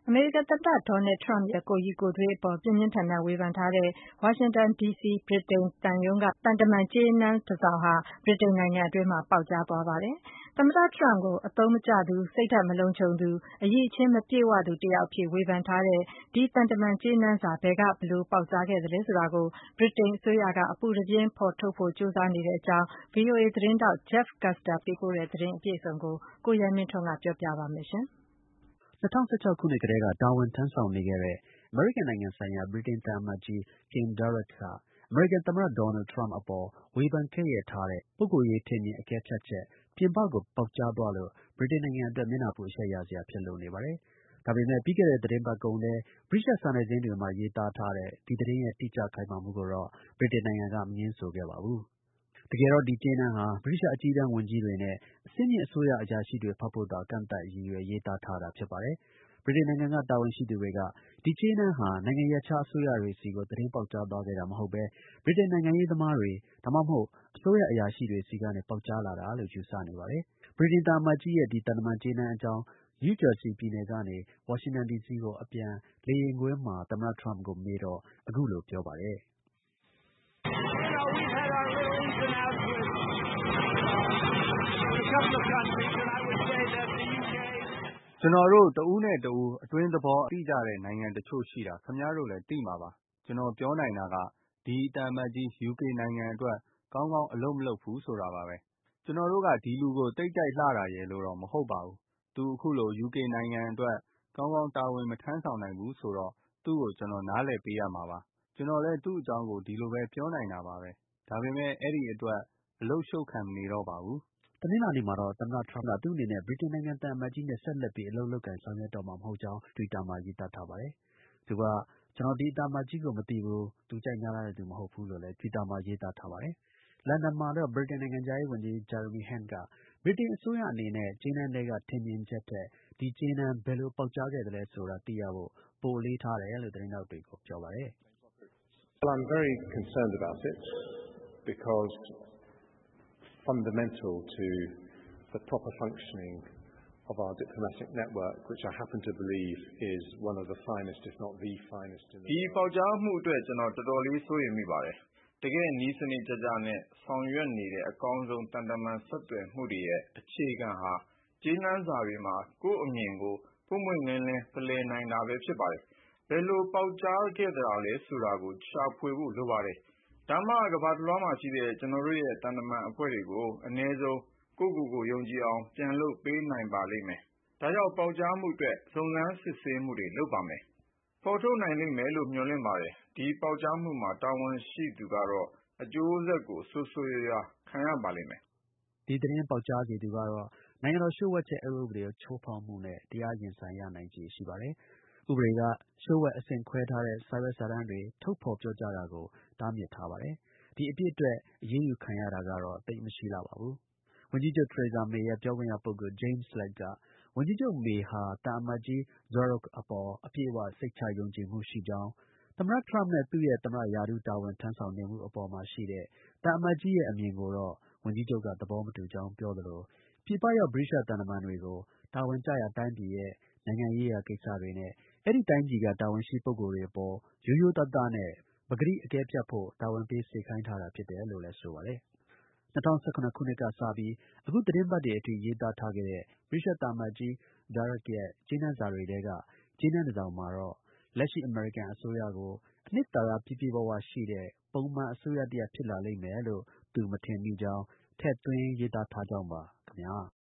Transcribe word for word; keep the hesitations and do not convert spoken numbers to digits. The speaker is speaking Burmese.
အမေရိကန်သမ္မတ Donald Trump ရဲ့ ကိုယ်ရည်ကိုယ်သွေးအပေါ် ပြင်းပြင်းထန်ထန်ဝေဖန်ထားတဲ့ ဝါရှင်တန်ဒီစီ ဗြိတိန်သံရုံးက သံတမန်ကြေးနန်းတစောင်ဟာ ဗြိတိန်နိုင်ငံအတွင်းမှာ ပေါက်ကြားသွားပါတယ်။ သမ္မတ Trump ကို အသုံးမကျသူ၊ စိတ်ဓါတ်မလုံခြုံသူ၊ အရည်အချင်းမပြည့်ဝသူတယောက်အဖြစ် ဝေဖန်ထားတဲ့ ဒီသံတမန်ကြေးနန်းစာ ဘယ်က ဘယ်လိုပေါက်ကြားခဲ့သလဲဆိုတာကို ဗြိတိန်အစိုးရက အပူတပြင်းဖော်ထုတ်ဖို့ ကြိုးစားနေကြောင်း ဗွီအိုအေသတင်းထောက် Jeff Custer ပေးပို့တဲ့သတင်းအပြည့်အစုံကို ကိုရဲမင်းထွန်းက ပြောပြပါမယ်။၂၀၁၆ ခုနှစ်ကတည်းက တာဝန်ထမ်းဆောင်နေခဲ့တဲ့ အမေရိကန်နိုင်ငံဆိုင်ရာ ဗြိတိန်သံအမတ်ကြီး Kim Darroch က အမေရိကန်သမ္မတ ဒေါ်နယ်ထရမ့်အပေါ် ဝေဖန်ခဲ့ရထားတဲ့ ပုဂ္ဂိုလ်ရေး ထင်မြင်အကဲဖြတ်ချက် ပြင်ပကို ပေါက်ကြားသွားလို့ ဗြိတိန်နိုင်ငံအတွက် မျက်နှာပူအရှက်ရစရာ ဖြစ်လို့နေပါတယ်။ ဒါပေမဲ့ ပြီးခဲ့တဲ့ သီတင်းပတ်ကုန်ထဲ ဗြိတိသျှစာနယ်ဇင်းတွေမှာ ရေးသားထားတဲ့ ဒီသတင်းရဲ့ တိကျခိုင်မာမှုကိုတော့ ဗြိတိန်နိုင်ငံက မငြင်းဆိုခဲ့ပါဘူး။ တကယ်တော့ ဒီကြေးနန်းဟာ ဗြိတိသျှ အကြီးတန်းဝန်ကြီးတွေနဲ့ အဆင့်မြင့် အစိုးရအရာရှိတွေ ဖတ်ဖို့သာ ကန့်သတ် ရည်ရွယ် ရေးသားထားတာ ဖြစ်ပါတယ်။ ဗြိတိန်နိုင်ငံက တာဝန်ရှိသူတွေက ဒီကြေးနန်းဟာ နိုင်ငံရပ်ခြား အစိုးရတွေဆီကို သတင်းပေါက်ကြားသွားခဲ့တာ မဟုတ်ဘဲ ဗြိတိန်နိုင်ငံရေးသမားတွေ ဒါမှမဟုတ် အစိုးရ အရာရှိတွေဆီကနေ ပေါက်ကြားလာတာလို့ ယူဆနေပါတယ်။ ဗြိတိန်သံအမတ်ကြီးရဲ့ ဒီ သံတမန်ကြေးနန်းအကြောင်း နယူးဂျာစီပြည်နယ်ကနေ ဝါရှင်တန်ဒီစီကို အပြန် လေယာဉ်ကွင်းမှာ သမ္မတ ထရမ့်ကို မေးတော့ အခုလို ပြောပါတယ်။ “ကျွန်တော်တို့ တစ်ဦးနဲ့ တစ်ဦး အတွင်းသဘော သိကြတဲ့ နိုင်ငံတစ်ချို့ရှိတာ ခင်ဗျားတို့လည်း သိမှာပါ။ ကျွန်တော်ပြောနိုင်တာက ဒီ သံအမတ်ကြီး ယူကေနိုင်ငံအတွက် ကောင်းကောင်း အလုပ်မလုပ်ဘူးဆိုတာပါပဲ။ ကျွန်တော်တို့က ဒီလူကို သိပ်တိုက်လှတာရယ်လို့တော့ မဟုတ်ပါဘူး။ သူ အခုလို ယူကေနိုင်ငံအတွက် ကောင်းကောင်း တာဝန်မထမ်းဆောင်နိုင်ဘူးဆိုတော့ သူ့ကို ကျွန်တော် နားလည်ပေးရမှာပါ။ ကျွန်တော်လည်း သူ့အကြောင်းကို ဒီလိုပဲ ပြောနိုင်တာပါပဲ။ ဒါပေမဲ့ အဲ့ဒီအတွက် အလုပ်ရှုပ်ခံမနေတော့ပါဘူး။ ” တနင်္လာနေ့မှာတော့ သမ္မတ ထရမ့်က သူ့အနေနဲ့ ဗြိတိန်နိုင်ငံ သံအမတ်ကြီးနဲ့ ဆက်လက်ပြီး အလုပ်လုပ်ကိုင် ဆောင်ရွက်တော့မှာ မဟုတ်ကြောင်း တွစ်တာမှာ ရေးသားထားပါတယ်။ သူက ကျွန်တော် ဒီ သံအမတ်ကြီးကို မသိဘူး။ သူ ကြိုက်ငြားထားတဲ့သူ မဟုတ်ဘူးလို့လည်း တွစ်တာမှာ ရေးသားထားပါတယ်။ လန်ဒန်မှာတော့ ဗြိတိန်နိုင်ငံခြားရေးဝန်ကြီး Jeremy Hunt က ဗြိတိန်အစိုးရအနေနဲ့ ကြေးနန်းထဲက ထင်မြင်ချက်ထက် ဒီ ကြေးနန်း ဘယ်လို ပေါက်ကြားခဲ့သလဲဆိုတာ သိရဖို့ ပိုအလေးထားတယ်လို့ သတင်းထောက်တွေကို ပြောပါတယ်။ “ဒီ ပေါက်ကြားမှုအတွက် ကျွန်တော် တော်တော်လေး စိုးရိမ်မိပါတယ်။ တကယ့် နည်းစနစ်ကျကျနဲ့ ဆောင်ရွက်နေတဲ့ အကောင်းဆုံး သံတမန် ဆက်သွယ်မှုတွေရဲ့ အခြေခံဟာ ကြေးနန်းစာတွေမှာ ကိုယ့်အမြင်ကို ပွင့်ပွင့်လင်းလင်း ဖလှယ်နိုင်တာပဲ ဖြစ်ပါတယ်။ ဘယ်လို ပေါက်ကြားခဲ့တာလဲဆိုတာကို ရှာဖွေဖို့ လိုပါတယ်။ ဒါမှ ကမ္ဘာတစ်လွှားမှာရှိတဲ့ ကျွန်တော်တို့ရဲ့ သံတမန်အဖွဲ့တွေကို အနည်းဆုံး ကိုယ့်ကိုယ်ကို ယုံကြည်အောင် ပြန်လုပ်ပေးနိုင်ပါလိမ့်မယ်။ ဒါကြောင့် ပေါက်ကြားမှုအတွက် စုံစမ်းစစ်ဆေးမှုတွေ လုပ်ပါမယ်။ ဖော်ထုတ်နိုင်လိမ့်မယ်လို့ မျှော်လင့်ပါတယ်။ ဒီ ပေါက်ကြားမှုမှာ တာဝန်ရှိသူကတော့ အကျိုးဆက်ကို ဆိုးဆိုးရွားရွား ခံရပါလိမ့်မယ်။ ” ဒီ သတင်းပေါက်ကြားစေသူကတော့ နိုင်ငံတော် လျှို့ဝှက်ချက် အက်ဥပဒေ ချိုးဖောက်မှုနဲ့ တရား ရင်ဆိုင်ရနိုင်ခြေ ရှိပါတယ်။ ဥပဒေက လျှို့ဝှက် အဆင့်ခွဲထားတဲ့ စာရွက်စာတမ်းတွေ ထုတ်ဖော်ပြောကြားတာကို တားမြစ်ထားပါတယ်။ ဒီအပြစ်အတွက် အရေးယူခံရတာကတော့ သိပ်မရှိလှပါဘူး။ ဝန်ကြီးချုပ် Theresa May ရဲ့ ပြောခွင့်ရပုဂ္ဂိုလ် James Slack က ဝန်ကြီးချုပ် May ဟာ သံအမတ်ကြီး Darroch အပေါ် အပြည့်အဝ စိတ်ချယုံကြည်မှုရှိကြောင်း၊ သမ္မတ ထရမ့်နဲ့ သူ့ရဲ့ သမ္မတ ရာထူး တာဝန်ထမ်းဆောင်နေမှုအပေါ်မှာရှိတဲ့ သံအမတ်ကြီးရဲ့ အမြင်ကိုတော့ ဝန်ကြီးချုပ်က သဘောမတူကြောင်း ပြောသလို ပြည်ပရောက် ဗြိတိသျှ သံတမန်တွေကို တာဝန်ကျရာ တိုင်းပြည်ရဲ့ နိုင်ငံရေးရာကိစ္စတွေနဲ့ အဲဒီ တိုင်းပြည်က တာဝန်ရှိ ပုဂ္ဂိုလ်တွေအပေါ် ရိုးရိုးသားသားနဲ့ ပကတိ အကဲဖြတ်ဖို့ တာဝန်ပေး စေခိုင်းထားတာ ဖြစ်တယ်လို့လည်း ဆိုပါတယ်။ ၂၀၁၇ ခုနှစ်ကစပြီး အခု သီတင်းပတ်တွေအထိ ရေးသားထားခဲ့တဲ့ ဗြိတိသျှ သံအမတ်ကြီး Darroch ရဲ့ ကြေးနန်းစာတွေထဲက ကြေးနန်းတစ်စောင်မှာတော့ လက်ရှိ အမေရိကန်အစိုးရကို အနှစ်သာရ ပြည့်ပြည့်ဝဝရှိတဲ့ ပုံမှန် အစိုးရတစ်ရပ် ဖြစ်လာလိမ့်မယ်လို့ သူ မထင်မိကြောင်း ထည့်သွင်း ရေးသားထားကြောင်းပါ ခင်ဗျား။